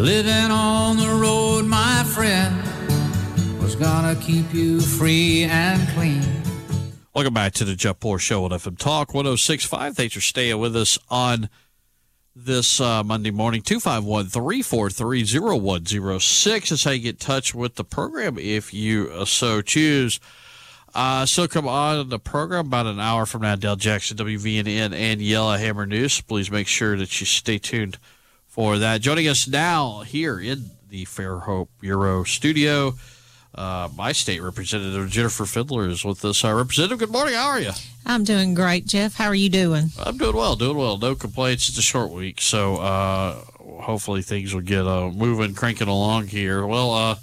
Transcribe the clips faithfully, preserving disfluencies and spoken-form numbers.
Living on the road, my friend, was gonna keep you free and clean. Welcome back to the Jeff Poor Show on F M Talk one oh six point five. Thanks for staying with us on this uh, Monday morning. two five one, three four three, oh one oh six is how you get in touch with the program if you uh, so choose. Uh, so come on the program about an hour from now. Dale Jackson, W V N N, and Yellowhammer News. Please make sure that you stay tuned for that. Joining us now here in the Fairhope Bureau studio, uh, my state representative, Jennifer Fidler, is with us. Uh, Representative, good morning. How are you? I'm doing great, Jeff. How are you doing? I'm doing well, doing well. No complaints. It's a short week, so uh, hopefully things will get uh, moving, cranking along here. Well, uh,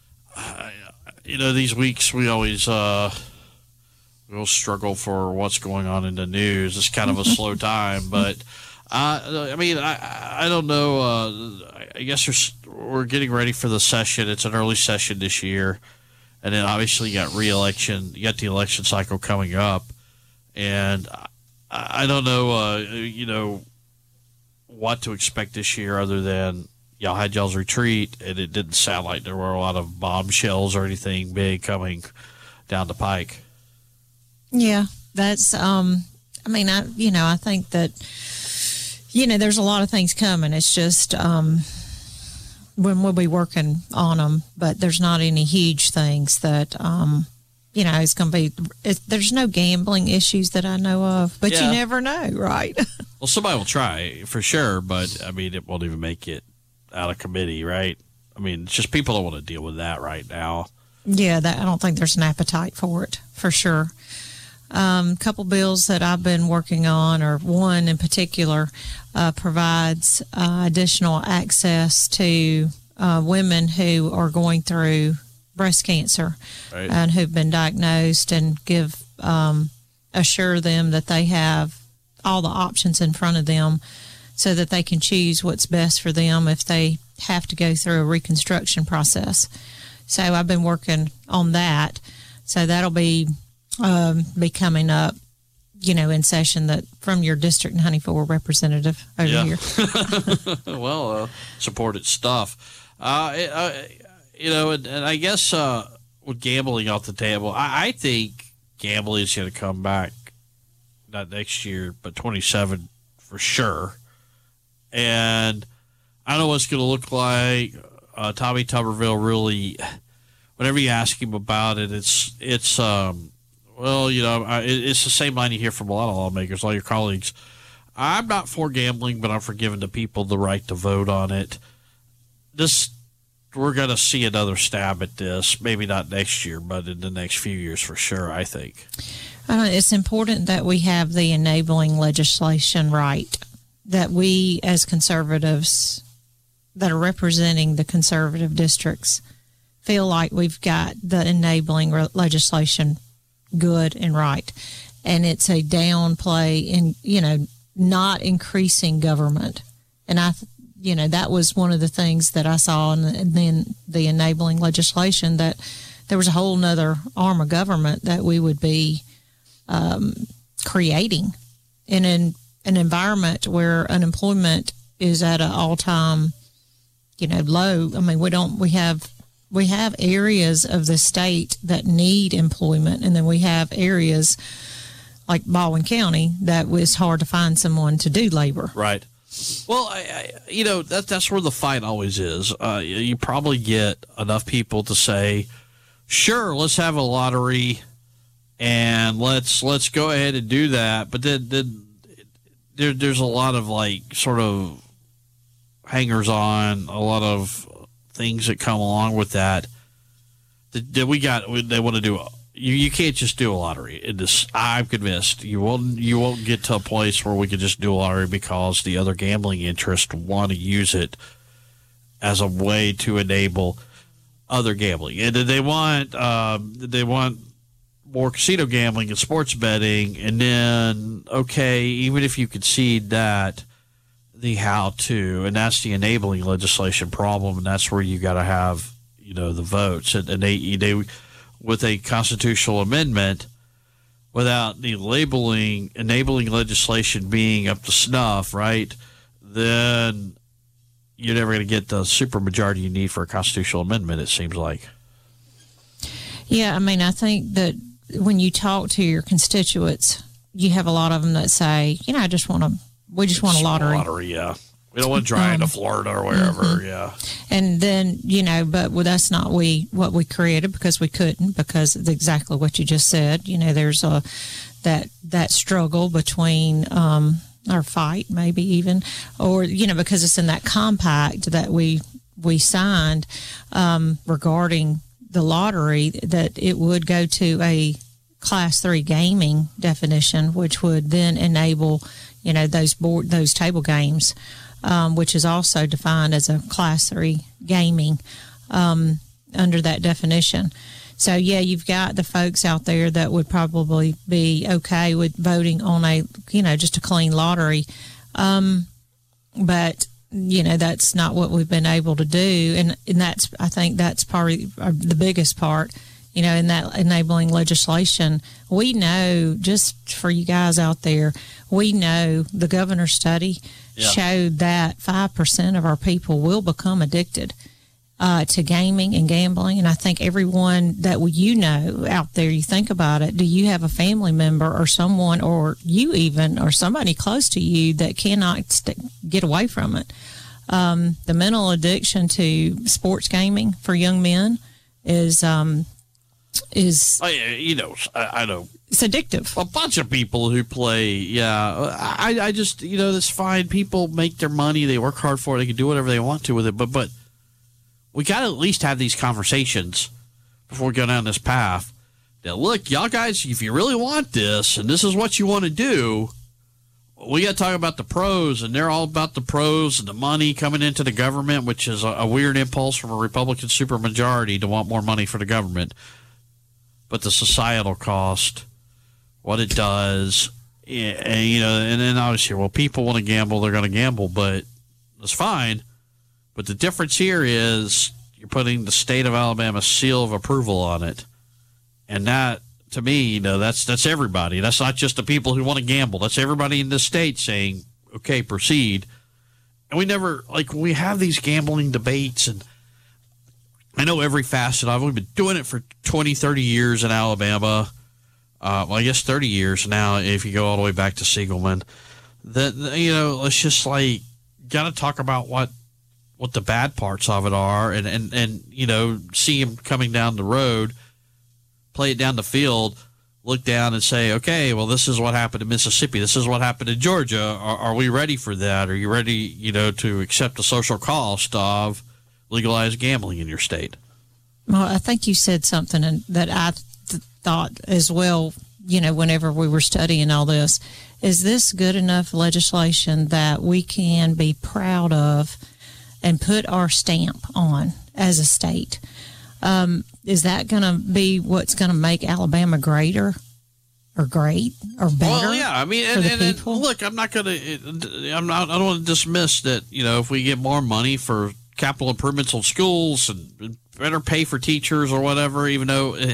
you know, these weeks we always uh, we'll struggle for what's going on in the news. It's kind of a slow time, but uh, I mean, I I don't know. Uh, I guess there's, we're getting ready for the session. It's an early session this year, and then obviously you got re-election. You got the election cycle coming up, and I, I don't know. Uh, you know what to expect this year, other than y'all had y'all's retreat, and it didn't sound like there were a lot of bombshells or anything big coming down the pike. Yeah, that's, um, I mean, I, you know, I think that, you know, there's a lot of things coming. It's just, um, when we'll be working on them, but there's not any huge things that, um, you know, it's going to be, it, there's no gambling issues that I know of, but Yeah. you never know, right? Well, somebody will try for sure, but I mean, it won't even make it out of committee, right? I mean, it's just people don't want to deal with that right now. Yeah, that, I don't think there's an appetite for it, for sure. A um, couple bills that I've been working on, or one in particular, uh, provides uh, additional access to uh, women who are going through breast cancer, Right. and who've been diagnosed, and give um, assure them that they have all the options in front of them so that they can choose what's best for them if they have to go through a reconstruction process. So I've been working on that. So that'll be um, be coming up, you know, in session, that from your district and Honey Four representative over Yeah. here. Well, uh, supported stuff. Uh, it, uh, you know, and, and I guess uh, with gambling off the table, I, I think gambling is going to come back, not next year, but twenty-seven for sure. And I don't know what it's going to look like. Uh, Tommy Tuberville really, whenever you ask him about it, it's, it's um, well, you know, I, it's the same line you hear from a lot of lawmakers, all your colleagues. I'm not for gambling, but I'm for giving the people the right to vote on it. This, we're going to see another stab at this, maybe not next year, but in the next few years for sure, I think. Uh, it's important that we have the enabling legislation right, that we as conservatives that are representing the conservative districts feel like we've got the enabling re- legislation good and right. And it's a downplay in, you know, not increasing government. And I, you know, that was one of the things that I saw in the, and then the enabling legislation, that there was a whole nother arm of government that we would be um, creating in an, an environment where unemployment is at an all-time, you know, low. I mean, we don't, we have, we have areas of the state that need employment, and then we have areas like Baldwin County that was hard to find someone to do labor. Right. Well, I, I, you know, that that's where the fight always is. Uh, you probably get enough people to say, sure, let's have a lottery and let's let's go ahead and do that. But then, then there, there's a lot of like sort of hangers on, a lot of things that come along with that. That, that we got, they want to do. You, you can't just do a lottery. In this, I'm convinced you won't. You won't get to a place where we could just do a lottery because the other gambling interests want to use it as a way to enable other gambling, and they want um, they want more casino gambling and sports betting. And then, okay, even if you concede that, the how to, and that's the enabling legislation problem, and that's where you got to have, you know, the votes, and, and they they. with a constitutional amendment, without the labeling, enabling legislation being up to snuff, right, then you're never going to get the supermajority you need for a constitutional amendment, it seems like. Yeah, I mean, I think that when you talk to your constituents, you have a lot of them that say, you know, I just want to, we just want a lottery. Lottery, yeah. We don't want to drive um, to Florida or wherever, mm-hmm. yeah. And then, you know, but well, that's not we what we created because we couldn't, because it's exactly what you just said. You know, there's a that that struggle between um, our fight, maybe even, or, you know, because it's in that compact that we we signed um, regarding the lottery, that it would go to a class three gaming definition, which would then enable, you know, those board those table games. Um, which is also defined as a class three gaming um, under that definition. So, yeah, you've got the folks out there that would probably be okay with voting on a, you know, just a clean lottery. Um, but, you know, that's not what we've been able to do. And, and that's, I think that's probably the biggest part, you know, in that enabling legislation. We know, just for you guys out there, we know the governor's study yeah. showed that five percent of our people will become addicted uh, to gaming and gambling. And I think everyone that you know out there, you think about it, do you have a family member or someone, or you even, or somebody close to you that cannot st- get away from it? Um, the mental addiction to sports gaming for young men is... Um, is I, you know I, I know it's addictive. A bunch of people who play, yeah. I I just, you know, that's fine. People make their money, they work hard for it, they can do whatever they want to with it. But but we got to at least have these conversations before we go down this path. Now, look, y'all guys, if you really want this and this is what you want to do, we got to talk about the pros, and they're all about the pros and the money coming into the government, which is a, a weird impulse from a Republican supermajority to want more money for the government. But the societal cost, what it does, and, you know, and then obviously, well, people want to gamble, they're going to gamble, but that's fine. But the difference here is you're putting the state of Alabama's seal of approval on it. And that, to me, you know, that's that's everybody. That's not just the people who want to gamble. That's everybody in the state saying, okay, proceed. And we never, like, we have these gambling debates, and I know every facet. I've only been doing it for twenty, thirty years in Alabama. Uh, well, I guess thirty years now if you go all the way back to Siegelman. That, you know, it's just like, got to talk about what what the bad parts of it are, and, and, and, you know, see him coming down the road, play it down the field, look down and say, okay, well, this is what happened in Mississippi. This is what happened in Georgia. Are, are we ready for that? Are you ready, you know, to accept the social cost of legalized gambling in your state? Well, I think you said something that I th- thought as well, you know, whenever we were studying all this. Is this good enough legislation that we can be proud of and put our stamp on as a state? Um, is that going to be what's going to make Alabama greater or great or better? Well, yeah, I mean, and, and, and look, I'm not going to, I'm not, I don't want to dismiss that, you know, if we get more money for capital improvements on schools and better pay for teachers or whatever, even though eh,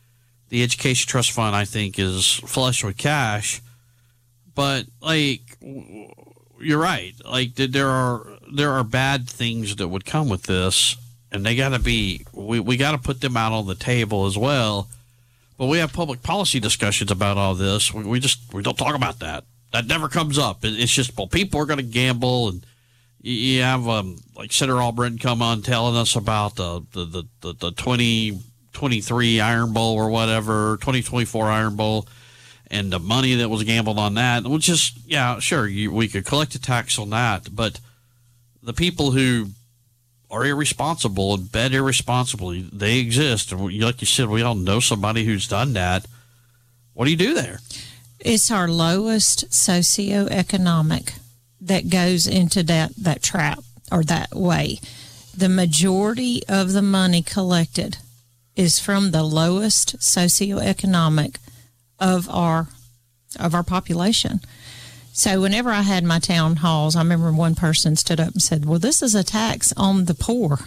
the Education Trust Fund, I think, is flush with cash. But, like, you're right. Like, there are there are bad things that would come with this, and they got to be, we, we got to put them out on the table as well. But we have public policy discussions about all this. We, we just, we don't talk about that. That never comes up. It, it's just, well, people are going to gamble, and you have, um, like, Senator Albritton come on telling us about the, the, the, the, the twenty twenty-three Iron Bowl or whatever, twenty twenty-four Iron Bowl, and the money that was gambled on that, which is, yeah, sure, you, we could collect a tax on that, but the people who are irresponsible and bet irresponsibly, they exist. And we, like you said, we all know somebody who's done that. What do you do there? It's our lowest socioeconomic that goes into that, that trap or that way. The majority of the money collected is from the lowest socioeconomic of our of our population. So whenever I had my town halls, I remember one person stood up and said, well, this is a tax on the poor.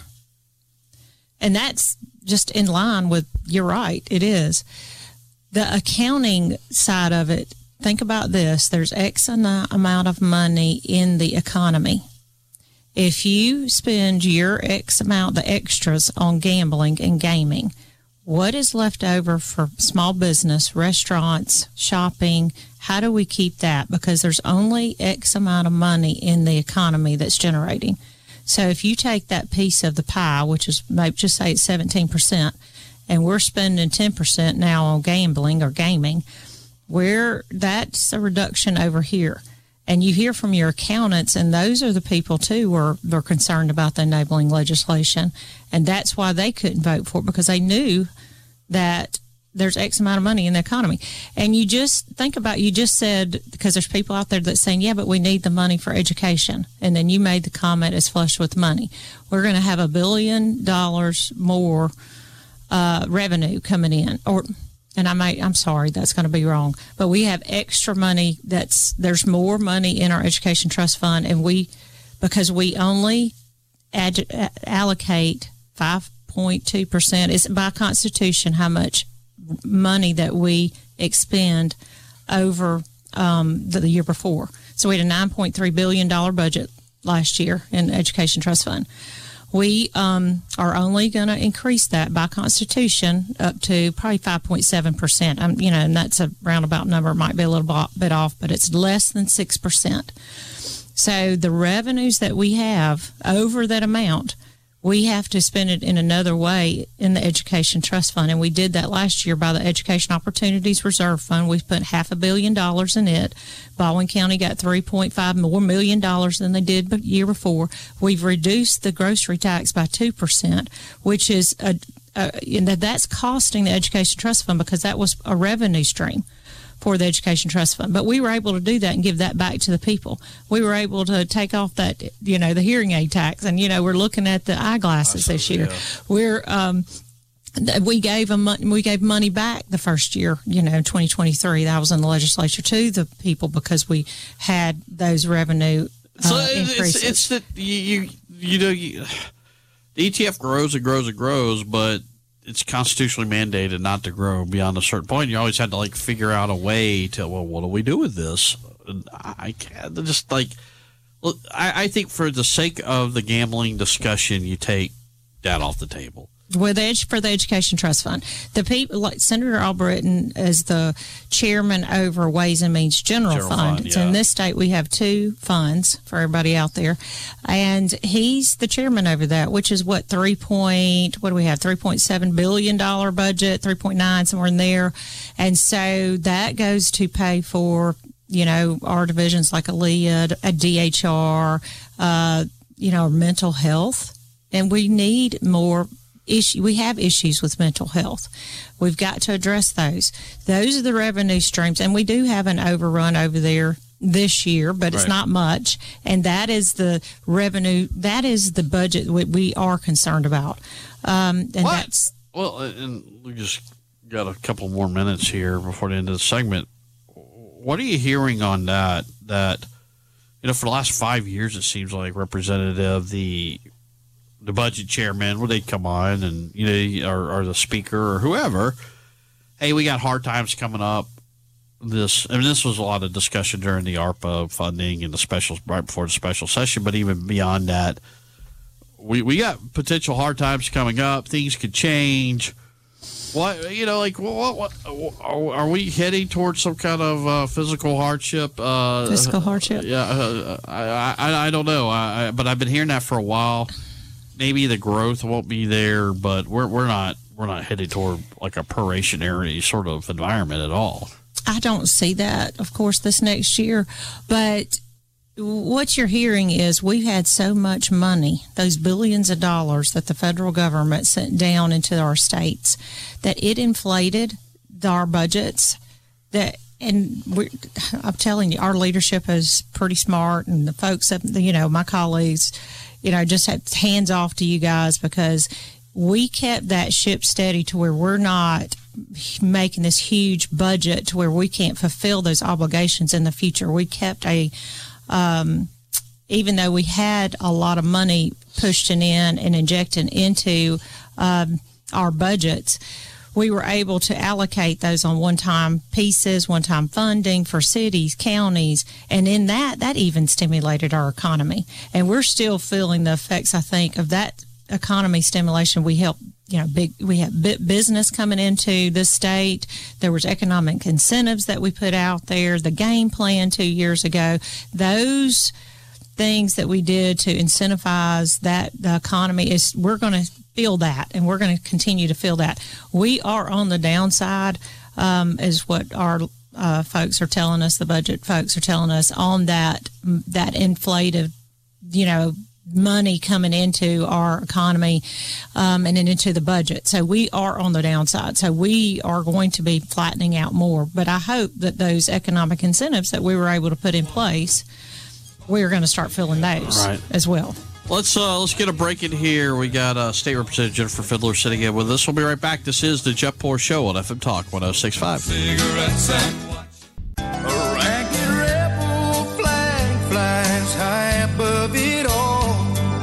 And that's just in line with, you're right, it is. The accounting side of it, think about this. There's X amount of money in the economy. If you spend your X amount, the extras on gambling and gaming, what is left over for small business, restaurants, shopping? How do we keep that? Because there's only X amount of money in the economy that's generating. So if you take that piece of the pie, which is maybe just say it's seventeen percent, and we're spending ten percent now on gambling or gaming, where that's a reduction over here. And you hear from your accountants, and those are the people, too, who are they're concerned about the enabling legislation. And that's why they couldn't vote for it, because they knew that there's X amount of money in the economy. And you just think about, you just said, because there's people out there that's saying, yeah, but we need the money for education. And then you made the comment, it's flush with money. We're going to have a billion dollars more uh, revenue coming in, or And I might, I'm sorry, that's going to be wrong. But we have extra money. That's there's more money in our education trust fund, and we, because we only ad, allocate five point two percent. It's by Constitution how much money that we expend over um, the, the year before. So we had a nine point three billion dollars budget last year in the education trust fund. We um, are only going to increase that by Constitution up to probably five point seven percent. Um, you know, and that's a roundabout number. It might be a little bit off, but it's less than six percent. So the revenues that we have over that amount, we have to spend it in another way in the Education Trust Fund. And we did that last year by the Education Opportunities Reserve Fund. We put half a billion dollars in it. Baldwin County got three point five more million dollars than they did the year before. We've reduced the grocery tax by two percent, which is, a, a, and that's costing the Education Trust Fund because that was a revenue stream for the Education Trust Fund. But we were able to do that and give that back to the people. We were able to take off that, you know, the hearing aid tax. And, you know, we're looking at the eyeglasses this year. Yeah. We're, um, we gave them, we gave money back the first year, you know, twenty twenty-three. That was in the legislature to the people because we had those revenue uh, so increases. It's, it's that you, you, you know, you, the E T F grows and grows and grows, but it's constitutionally mandated not to grow beyond a certain point. You always had to like figure out a way to, well, what do we do with this? And I can't just like, look, I, I think for the sake of the gambling discussion, you take that off the table. With edge for the Education Trust Fund, the people like Senator Albritton is the chairman over Ways and Means General, General Fund. Fund yeah. So in this state, we have two funds for everybody out there, and he's the chairman over that, which is what three point what do we have three point seven billion dollar budget, three point nine somewhere in there, and so that goes to pay for you know our divisions like ALEA, a D H R, uh, you know mental health, and we need more. Issue, we have issues with mental health. We've got to address those. Those are the revenue streams, and we do have an overrun over there this year, but it's right. not much. And that is the revenue. That is the budget we, we are concerned about. Um, and what? that's well, and we just got a couple more minutes here before the end of the segment. What are you hearing on that? That you know, for the last five years, it seems like Representative the. the budget chairman, where they'd come on and, you know, or, or the speaker or whoever, hey, we got hard times coming up. This, I mean, this was a lot of discussion during the ARPA funding and the specials right before the special session, but even beyond that, we, we got potential hard times coming up. Things could change. What, you know, like, what, what are we heading towards some kind of uh, physical hardship? Uh, Physical hardship? Yeah. Uh, I, I, I don't know. I, I, but I've been hearing that for a while. Maybe the growth won't be there, but we're we're not we're not headed toward like a prorationary sort of environment at all. I don't see that, of course, this next year. But what you're hearing is we've had so much money, those billions of dollars that the federal government sent down into our states, that it inflated our budgets. That and we're, I'm telling you, our leadership is pretty smart, and the folks, you know, my colleagues. You know, just have hands off to you guys because we kept that ship steady to where we're not making this huge budget to where we can't fulfill those obligations in the future. We kept a, um, even though we had a lot of money pushed in and injected into um, our budgets, we were able to allocate those on one-time pieces, one-time funding for cities, counties, and in that, that even stimulated our economy. And we're still feeling the effects, I think, of that economy stimulation. We helped, you know, big, we had business coming into the state. There was economic incentives that we put out there, the game plan two years ago. Those things that we did to incentivize that the economy is, we're going to feel that, and we're going to continue to feel that. We are on the downside, um, is what our uh, folks are telling us, the budget folks are telling us, on that, that inflated, you know, money coming into our economy um, and then into the budget. So we are on the downside. So we are going to be flattening out more. But I hope that those economic incentives that we were able to put in place, we're going to start feeling those right. as well. Let's uh, let's get a break in here. We got uh, State Representative Jennifer Fiddler sitting in with us. We'll be right back. This is the Jeff Poor Show on F M Talk one oh six point five. Cigarettes and watch. A ragged rebel flag flies high above it all,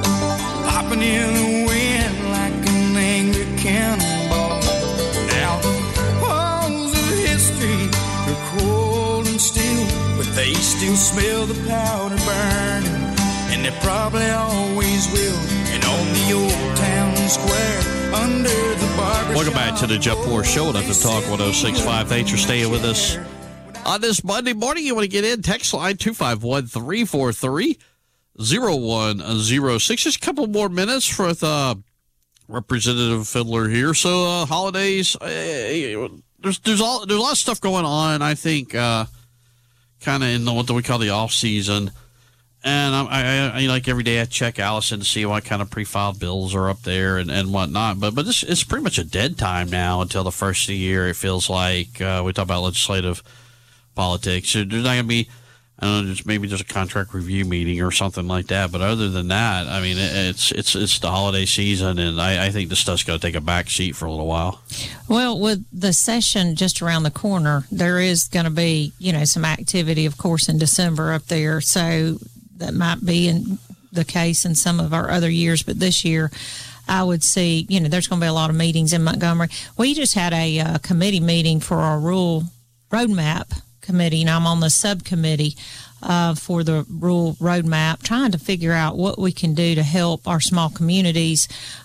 popping in the wind like an angry cannonball. Now the walls of history are cold and still, but they still smell the powder burning. And they probably always will. And on the old town square, under the barber Welcome back to the Jeff Poor Show at F M Talk one oh six point five. Thanks for staying with us on this Monday morning. You want to get in? Text line two five one, three four three, zero one zero six. Just a couple more minutes with uh, Representative Fiddler here. So uh, holidays, uh, there's there's all there's a lot of stuff going on. I think uh, kind of in the, what we call the off season. And I, I, I, like every day I check Allison to see what kind of pre-filed bills are up there and, and whatnot. But but this, it's pretty much a dead time now until the first of the year. It feels like uh, we talk about legislative politics. There's not going to be, I don't know, just maybe there's a contract review meeting or something like that. But other than that, I mean, it, it's it's it's the holiday season, and I, I think this stuff's going to take a back seat for a little while. Well, with the session just around the corner, there is going to be, you know, some activity, of course, in December up there. So that might be in the case in some of our other years, but this year I would see, you know, there's going to be a lot of meetings in Montgomery. We just had a uh, committee meeting for our rural roadmap committee, and I'm on the subcommittee uh, for the rural roadmap, trying to figure out what we can do to help our small communities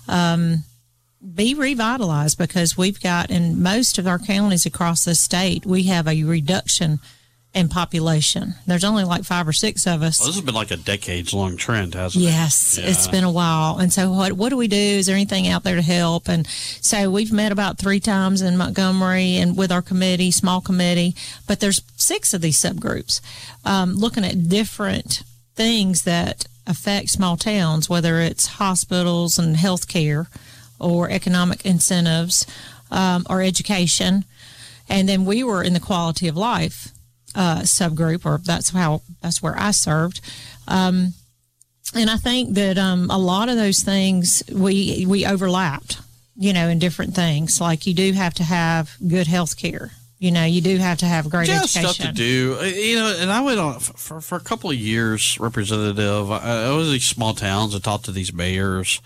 um, be revitalized, because we've got, in most of our counties across the state, we have a reduction in population. There's only like five or six of us. Well, this has been like a decades-long trend, hasn't it? Yes, yeah. It's been a while. And so what what do we do? Is there anything out there to help? And so we've met about three times in Montgomery and with our committee, small committee, but there's six of these subgroups um, looking at different things that affect small towns, whether it's hospitals and health care or economic incentives um, or education. And then we were in the quality of life Uh, subgroup, or that's how that's where I served, um, and I think that um, a lot of those things we we overlapped, you know, in different things. Like you do have to have good health care, you know, you do have to have great Just education. Stuff to do, you know. And I went on for for a couple of years, Representative. I, I was in these small towns and talked to these mayors.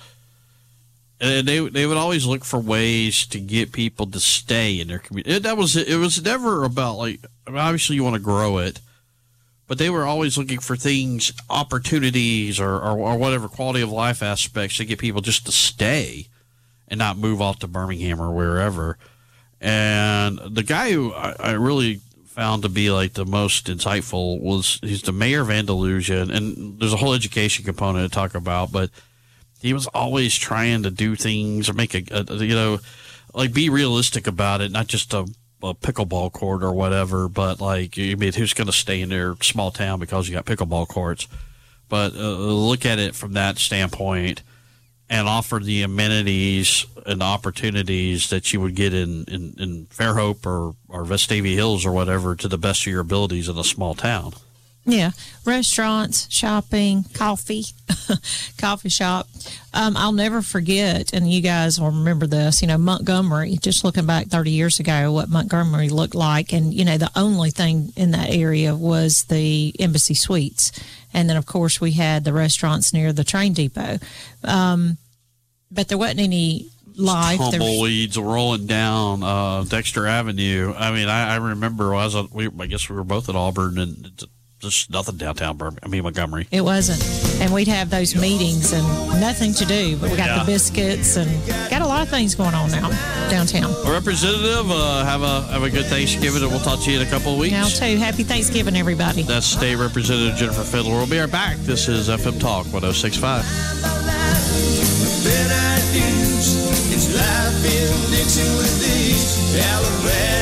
And they they would always look for ways to get people to stay in their community. That was it. Was never about like, I mean, obviously you want to grow it, but they were always looking for things, opportunities, or, or or whatever quality of life aspects to get people just to stay and not move off to Birmingham or wherever. And the guy who I, I really found to be like the most insightful was he's the mayor of Andalusia, and, and there's a whole education component to talk about, but he was always trying to do things or make a, a you know, like be realistic about it, not just a, a pickleball court or whatever, but like, I mean, who's going to stay in their small town because you got pickleball courts? But uh, look at it from that standpoint and offer the amenities and opportunities that you would get in, in, in Fairhope or, or Vestavia Hills or whatever to the best of your abilities in a small town. Yeah, restaurants, shopping, coffee, coffee shop. Um, I'll never forget, and you guys will remember this, you know, Montgomery, just looking back thirty years ago, what Montgomery looked like. And, you know, the only thing in that area was the Embassy Suites. And then, of course, we had the restaurants near the train depot. Um, but there wasn't any life. There's- tumbleweeds rolling down uh, Dexter Avenue. I mean, I, I remember I was at, we, I guess we were both at Auburn, and it's just nothing downtown Birmingham. I mean Montgomery. It wasn't. And we'd have those meetings and nothing to do, but we got Yeah. the biscuits and got a lot of things going on now downtown. A representative, uh, have a have a good Thanksgiving, and we'll talk to you in a couple of weeks. Now, too, happy Thanksgiving, everybody. That's State Representative Jennifer Fiddler. We'll be right back. This is F M Talk one oh six point five. It's life in Dixie with these Alabama